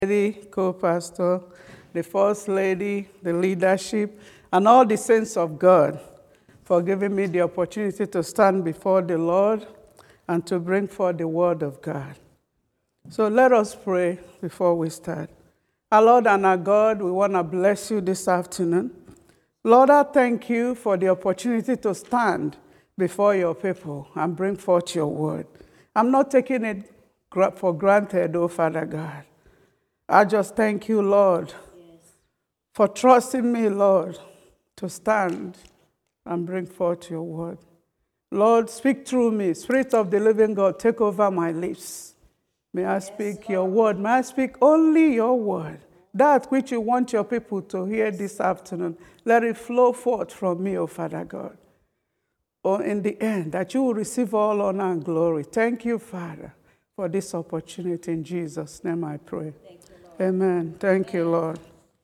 Lady, co-pastor, the first lady, the leadership, and all the saints of God for giving me the opportunity to stand before the Lord and to bring forth the word of God. So let us pray before we start. Our Lord and our God, we want to bless you this afternoon. Lord, I thank you for the opportunity to stand before your people and bring forth your word. I'm not taking it for granted, oh Father God. I just thank you, Lord, for trusting me, Lord, to stand and bring forth your word. Lord, speak through me. Spirit of the living God, take over my lips. May I speak your word. May I speak only your word. That which you want your people to hear this afternoon, let it flow forth from me, O Father God. Or in the end, that you will receive all honor and glory. Thank you, Father, for this opportunity. In Jesus' name I pray. Amen. Thank you, Lord.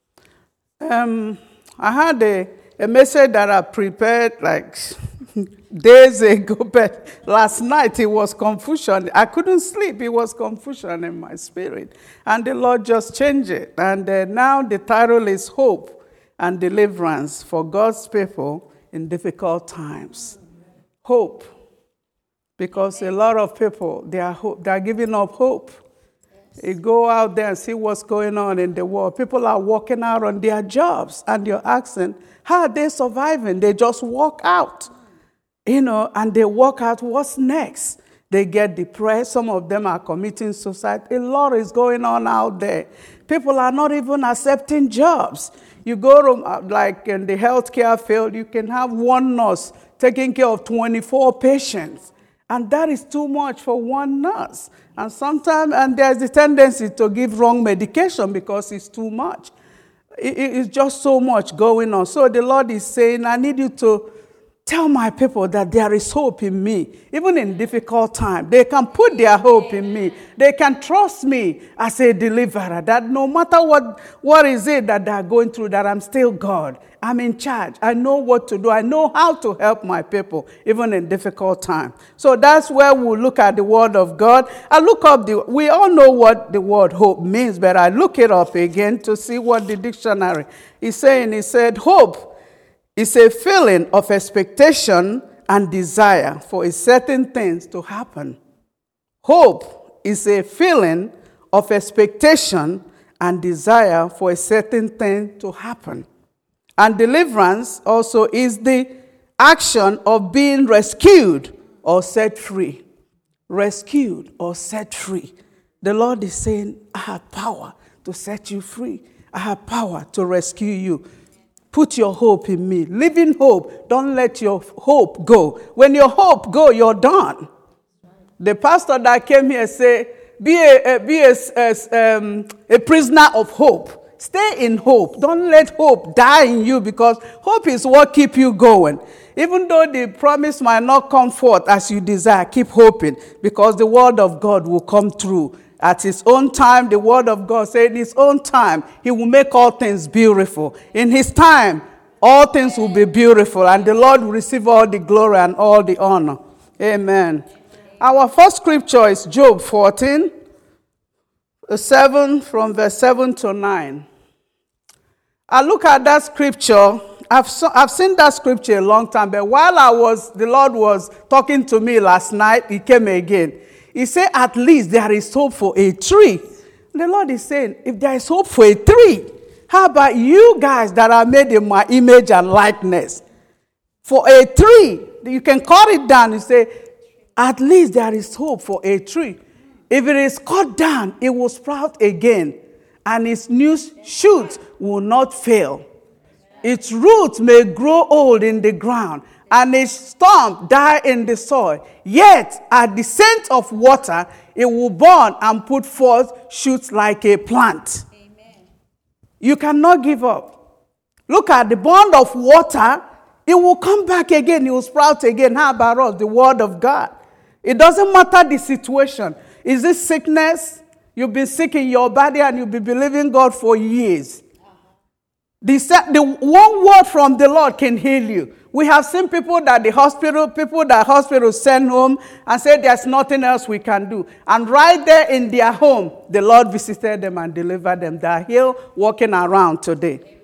I had a message that I prepared like days ago, but last night it was confusion. I couldn't sleep. It was confusion in my spirit. And the Lord just changed it. And now the title is Hope and Deliverance for God's People in Difficult Times. Hope. Because a lot of people, they are giving up hope. You go out there and see what's going on in the world. People are walking out on their jobs, and you're asking, how are they surviving? They just walk out, and they walk out. What's next? They get depressed. Some of them are committing suicide. A lot is going on out there. People are not even accepting jobs. You go to, like in the healthcare field, you can have one nurse taking care of 24 patients. And that is too much for one nurse. And sometimes, there's a tendency to give wrong medication because it's too much. It's just so much going on. So the Lord is saying, I need you to tell my people that there is hope in me. Even in difficult times, they can put their hope in me. They can trust me as a deliverer, that no matter what is it that they're going through, that I'm still God. I'm in charge. I know what to do. I know how to help my people, even in difficult times. So that's where we'll look at the word of God. I look up we all know what the word hope means, but I look it up again to see what the dictionary is saying. It said, hope is a feeling of expectation and desire for a certain thing to happen. Hope is a feeling of expectation and desire for a certain thing to happen. And deliverance also is the action of being rescued or set free. Rescued or set free. The Lord is saying, I have power to set you free. I have power to rescue you. Put your hope in me. Live in hope. Don't let your hope go. When your hope go, you're done. The pastor that came here said, be a prisoner of hope. Stay in hope. Don't let hope die in you, because hope is what keeps you going. Even though the promise might not come forth as you desire, keep hoping, because the word of God will come through. At his own time, the word of God said, in his own time, he will make all things beautiful. In his time, all things will be beautiful, and the Lord will receive all the glory and all the honor. Amen. Our first scripture is Job 14, 7, from verse 7 to 9. I look at that scripture. I've seen that scripture a long time, but while the Lord was talking to me last night, he came again. He said, at least there is hope for a tree. The Lord is saying, if there is hope for a tree, how about you guys that are made in my image and likeness? For a tree, you can cut it down and say, at least there is hope for a tree. If it is cut down, it will sprout again, and its new shoots will not fail. Its roots may grow old in the ground, and its stump die in the soil. Yet, at the scent of water, it will burn and put forth shoots like a plant. Amen. You cannot give up. Look at the bond of water. It will come back again. It will sprout again. How about us? The word of God. It doesn't matter the situation. Is this sickness? You've been sick in your body and you've been believing God for years. The one word from the Lord can heal you. We have seen people that hospital send home and say there's nothing else we can do. And right there in their home, the Lord visited them and delivered them. They are healed, walking around today. Amen.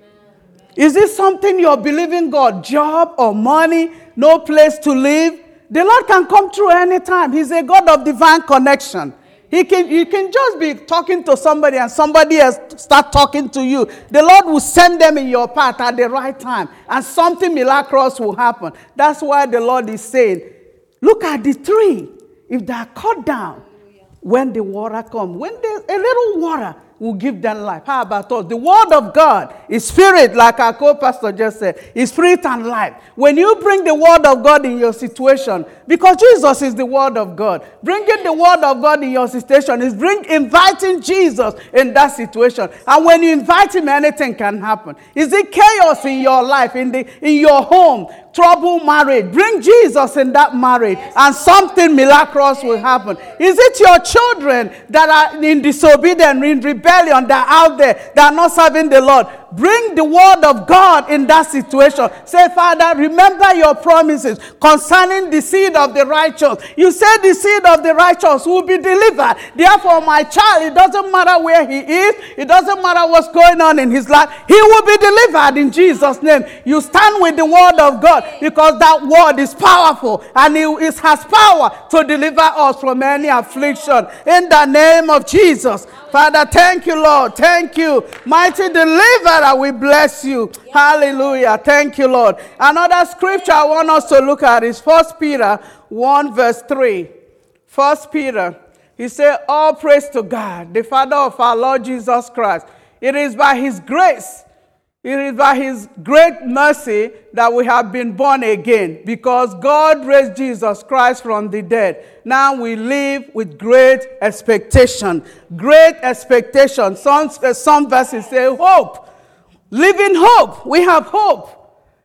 Is this something you're believing God? Job or money, no place to live? The Lord can come through anytime. He's a God of divine connection. You can just be talking to somebody and somebody else start talking to you. The Lord will send them in your path at the right time and something miraculous will happen. That's why the Lord is saying, look at the tree. If they are cut down, when the water comes, when there's a little water will give them life. How about us? The word of God is spirit, like our co-pastor just said, is spirit and life. When you bring the word of God in your situation, because Jesus is the word of God, bringing the word of God in your situation is inviting Jesus in that situation. And when you invite him, anything can happen. Is it chaos in your life, in your home, trouble marriage? Bring Jesus in that marriage and something miraculous will happen. Is it your children that are in disobedience, in rebellion, that are out there, that are not serving the Lord? Bring the word of God in that situation. Say, Father, remember your promises concerning the seed of the righteous. You said the seed of the righteous will be delivered. Therefore, my child, it doesn't matter where he is. It doesn't matter what's going on in his life. He will be delivered in Jesus' name. You stand with the word of God because that word is powerful and it has power to deliver us from any affliction. In the name of Jesus. Father, thank you, Lord. Thank you. Mighty deliverer, we bless you. Yes. Hallelujah. Thank you, Lord. Another scripture I want us to look at is 1 Peter 1 verse 3. 1 Peter, he said, all praise to God, the Father of our Lord Jesus Christ. It is by his grace, it is by his great mercy that we have been born again, because God raised Jesus Christ from the dead. Now we live with great expectation. Great expectation. Some verses say hope. Living hope. We have hope.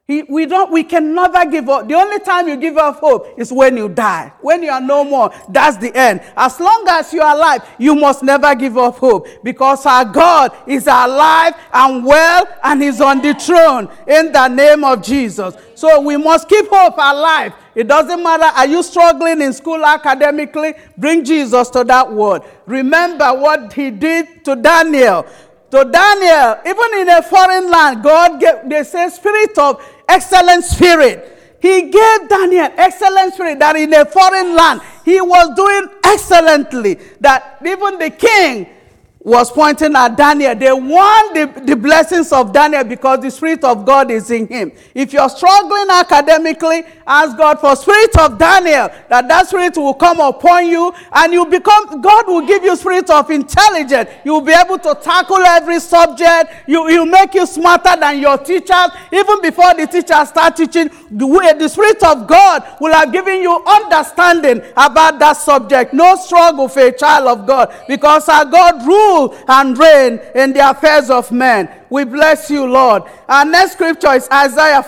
We can never give up. The only time you give up hope is when you die. When you are no more, that's the end. As long as you are alive, you must never give up hope, because our God is alive and well and is on the throne in the name of Jesus. So we must keep hope alive. It doesn't matter, are you struggling in school academically? Bring Jesus to that word. Remember what he did to Daniel. To Daniel, even in a foreign land, God gave, they say, spirit of excellent spirit. He gave Daniel excellent spirit that in a foreign land, he was doing excellently. That even the king was pointing at Daniel. They want the blessings of Daniel because the Spirit of God is in him. If you're struggling academically, ask God for Spirit of Daniel, that Spirit will come upon you and God will give you Spirit of intelligence. You'll be able to tackle every subject. He'll make you smarter than your teachers. Even before the teachers start teaching, the Spirit of God will have given you understanding about that subject. No struggle for a child of God, because our God rules and reign in the affairs of men. We bless you, Lord. Our next scripture is Isaiah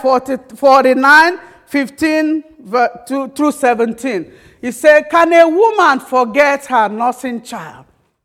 49, 15 through 17. He said, can a woman forget her nursing child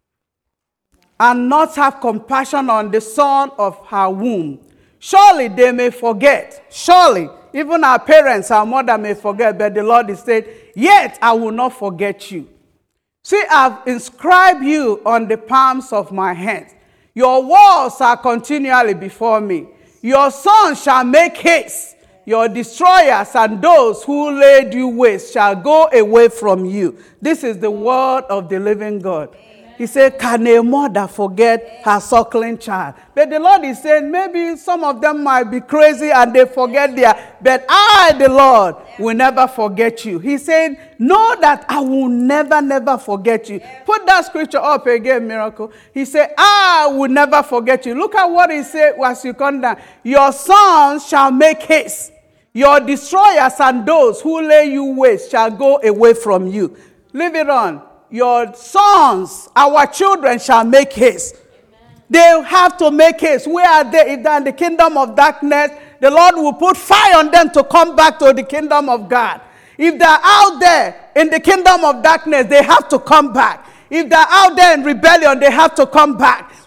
and not have compassion on the son of her womb? Surely they may forget. Surely, even our parents, our mother may forget, but the Lord is saying, yet I will not forget you. See, I've inscribed you on the palms of my hands. Your walls are continually before me. Your sons shall make haste. Your destroyers and those who laid you waste shall go away from you. This is the word of the living God. He said, can a mother forget her suckling child? But the Lord is saying, maybe some of them might be crazy and they forget but I, the Lord, will never forget you. He said, know that I will never, never forget you. Put that scripture up again, Miracle. He said, I will never forget you. Look at what he said as you come down. Your sons shall make haste. Your destroyers and those who lay you waste shall go away from you. Leave it on. Your sons, our children shall make haste. Amen. They have to make haste. Where are they? If they're in the kingdom of darkness, the Lord will put fire on them to come back to the kingdom of God. If they're out there in the kingdom of darkness, they have to come back. If they're out there in rebellion, they have to come back.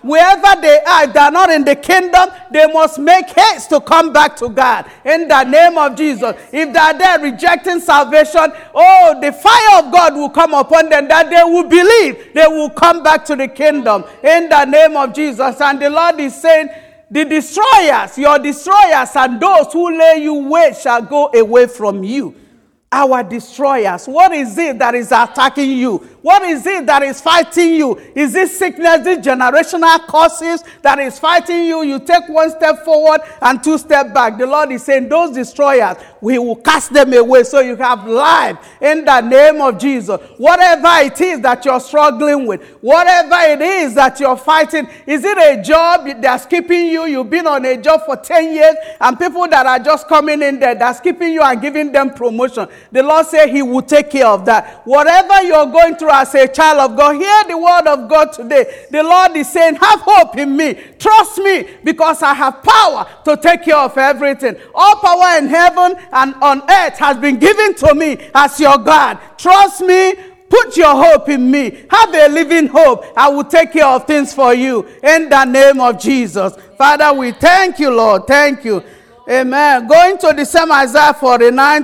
Wherever they are, if they are not in the kingdom, they must make haste to come back to God. In the name of Jesus. If they are there rejecting salvation, oh, the fire of God will come upon them, that they will believe. They will come back to the kingdom. In the name of Jesus. And the Lord is saying, the destroyers, your destroyers, and those who lay you waste shall go away from you. Our destroyers. What is it that is attacking you? What is it that is fighting you? Is it sickness, this generational causes that is fighting you? You take one step forward and two steps back. The Lord is saying those destroyers, we will cast them away so you have life in the name of Jesus. Whatever it is that you're struggling with, whatever it is that you're fighting, is it a job that's keeping you? You've been on a job for 10 years and people that are just coming in there, that's keeping you and giving them promotion. The Lord said he will take care of that. Whatever you're going through as a child of God, hear the word of God today. The Lord is saying, have hope in me. Trust me because I have power to take care of everything. All power in heaven and on earth has been given to me as your God. Trust me. Put your hope in me. Have a living hope. I will take care of things for you in the name of Jesus. Father, we thank you, Lord. Thank you. Amen. Going to the same Isaiah 49,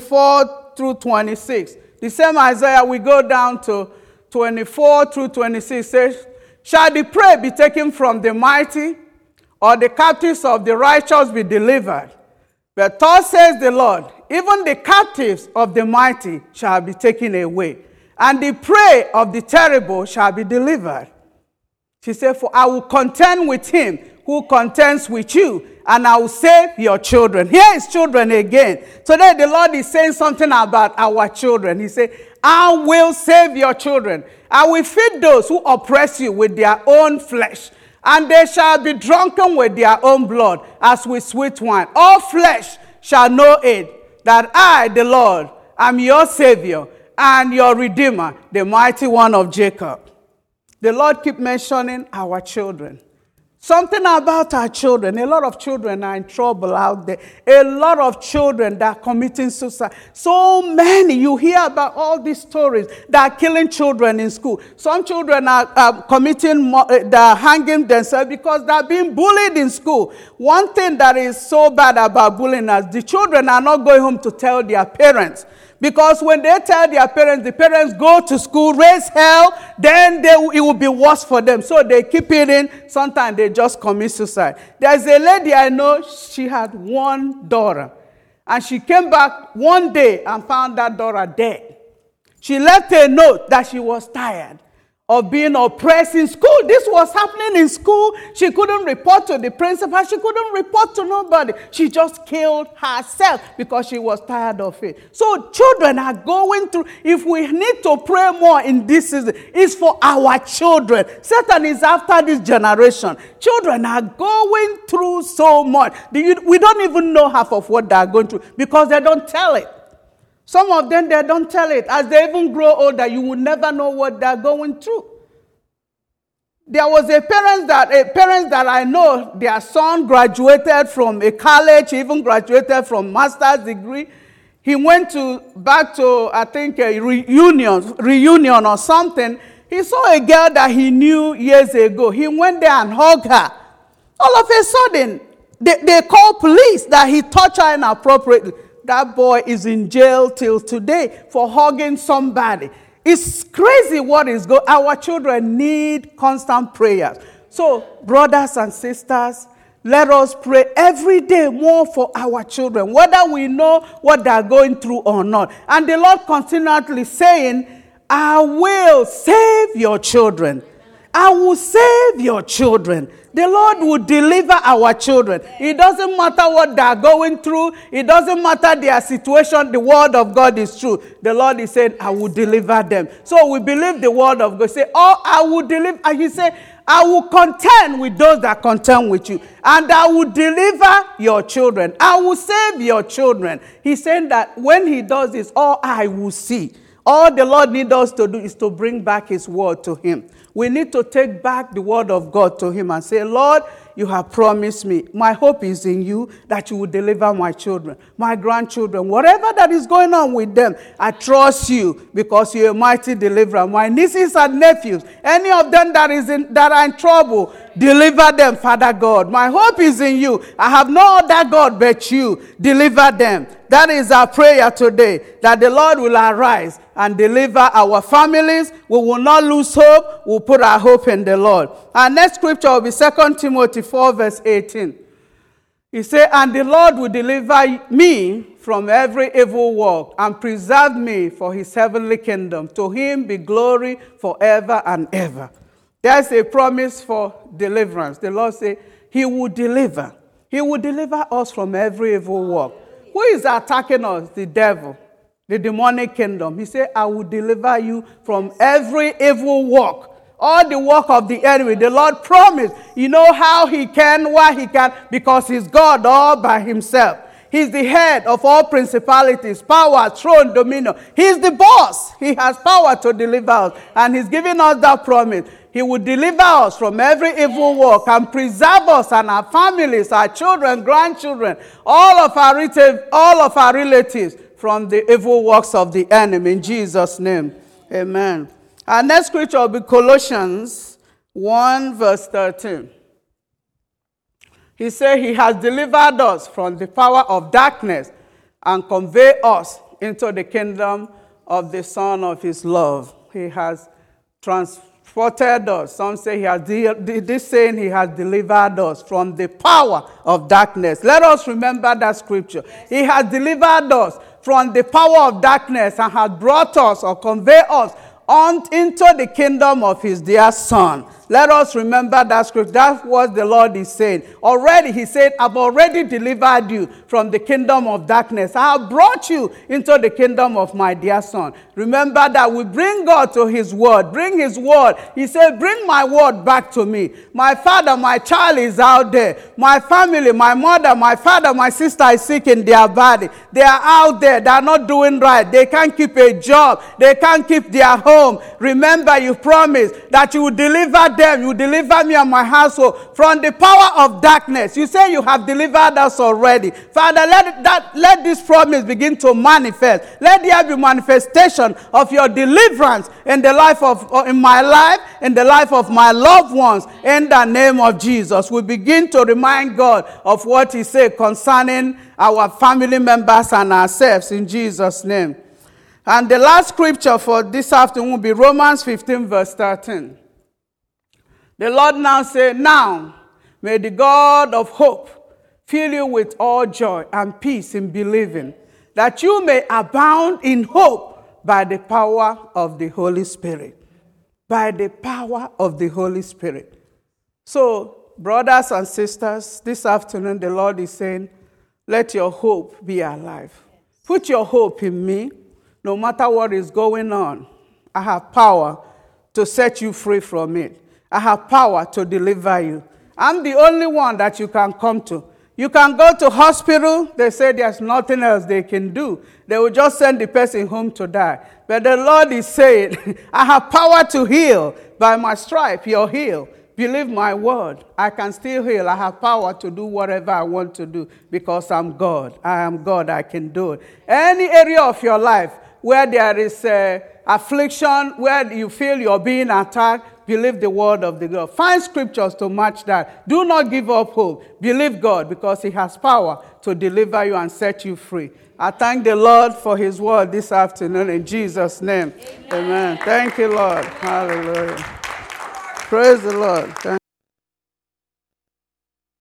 24 through 26. The same Isaiah, we go down to 24 through 26. Says, shall the prey be taken from the mighty, or the captives of the righteous be delivered? But thus says the Lord, even the captives of the mighty shall be taken away, and the prey of the terrible shall be delivered. She said, for I will contend with him who contends with you, and I will save your children. Here is children again. Today the Lord is saying something about our children. He said, I will save your children. I will feed those who oppress you with their own flesh, and they shall be drunken with their own blood as with sweet wine. All flesh shall know it, that I, the Lord, am your Savior and your Redeemer, the mighty one of Jacob. The Lord keep mentioning our children. Something about our children. A lot of children are in trouble out there. A lot of children that are committing suicide. So many. You hear about all these stories that are killing children in school. Some children are they're hanging themselves because they're being bullied in school. One thing that is so bad about bullying is the children are not going home to tell their parents. Because when they tell their parents, the parents go to school, raise hell, then it will be worse for them. So they keep it in. Sometimes they just commit suicide. There's a lady I know, she had one daughter. And she came back one day and found that daughter dead. She left a note that she was tired of being oppressed in school. This was happening in school. She couldn't report to the principal. She couldn't report to nobody. She just killed herself because she was tired of it. So children are going through, if we need to pray more in this season, it's for our children. Satan is after this generation. Children are going through so much. We don't even know half of what they are going through because they don't tell it. Some of them, they don't tell it. As they even grow older, you will never know what they're going through. There was a parent that I know, their son graduated from a college, even graduated from master's degree. He went back to, I think, a reunion or something. He saw a girl that he knew years ago. He went there and hugged her. All of a sudden, they called police that he touched her inappropriately. That boy is in jail till today for hugging somebody. It's crazy what is going on. Our children need constant prayers. So, brothers and sisters, let us pray every day more for our children, whether we know what they are going through or not. And the Lord continually saying, I will save your children. I will save your children. The Lord will deliver our children. It doesn't matter what they are going through. It doesn't matter their situation. The word of God is true. The Lord is saying, I will deliver them. So we believe the word of God. Say, oh, I will deliver. And he said, I will contend with those that contend with you. And I will deliver your children. I will save your children. He's saying that when he does this, all I will see. All the Lord needs us to do is to bring back his word to him. We need to take back the word of God to him and say, Lord, you have promised me. My hope is in you that you will deliver my children, my grandchildren, whatever that is going on with them. I trust you because you're a mighty deliverer. My nieces and nephews, any of them that are in trouble, deliver them, Father God. My hope is in you. I have no other God but you. Deliver them. That is our prayer today, that the Lord will arise and deliver our families. We will not lose hope. We'll put our hope in the Lord. Our next scripture will be 2 Timothy 4 verse 18. He said, and the Lord will deliver me from every evil work and preserve me for his heavenly kingdom. To him be glory forever and ever. There's a promise for deliverance. The Lord said he will deliver. He will deliver us from every evil work. Who is attacking us? The devil, the demonic kingdom. He said, I will deliver you from every evil work. All the work of the enemy. The Lord promised. You know how he can, why he can? Because he's God all by himself. He's the head of all principalities, power, throne, dominion. He's the boss. He has power to deliver us. And he's giving us that promise. He will deliver us from every evil work and preserve us and our families, our children, grandchildren, all of our relatives from the evil works of the enemy. In Jesus' name, amen. Our next scripture will be Colossians 1 verse 13. He said he has delivered us from the power of darkness and conveyed us into the kingdom of the Son of his love. He has transported us. Some say he has delivered us from the power of darkness. Let us remember that scripture. He has delivered us from the power of darkness and has brought us or conveyed us into the kingdom of his dear Son. Let us remember that scripture. That's what the Lord is saying. Already, he said, I've already delivered you from the kingdom of darkness. I have brought you into the kingdom of my dear Son. Remember that we bring God to his word. Bring his word. He said, bring my word back to me. My father, my child is out there. My family, my mother, my father, my sister is sick in their body. They are out there. They are not doing right. They can't keep a job. They can't keep their home. Remember, you promised that you will deliver them. You deliver me and my household from the power of darkness. You say you have delivered us already. Father, let this promise begin to manifest. Let there be manifestation of your deliverance in the life in my life, in the life of my loved ones, in the name of Jesus. We begin to remind God of what he said concerning our family members and ourselves in Jesus' name. And the last scripture for this afternoon will be Romans 15 verse 13. The Lord now said, now may the God of hope fill you with all joy and peace in believing, that you may abound in hope by the power of the Holy Spirit. By the power of the Holy Spirit. So, brothers and sisters, this afternoon the Lord is saying, let your hope be alive. Put your hope in me. No matter what is going on, I have power to set you free from it. I have power to deliver you. I'm the only one that you can come to. You can go to hospital. They say there's nothing else they can do. They will just send the person home to die. But the Lord is saying, I have power to heal. By my stripe, you're healed. Believe my word. I can still heal. I have power to do whatever I want to do because I'm God. I am God. I can do it. Any area of your life where there is affliction, where you feel you're being attacked, believe the word of the God. Find scriptures to match that. Do not give up hope. Believe God because he has power to deliver you and set you free. I thank the Lord for his word this afternoon in Jesus' name. Amen. Amen. Thank you, Lord. Hallelujah. Praise the Lord. Thank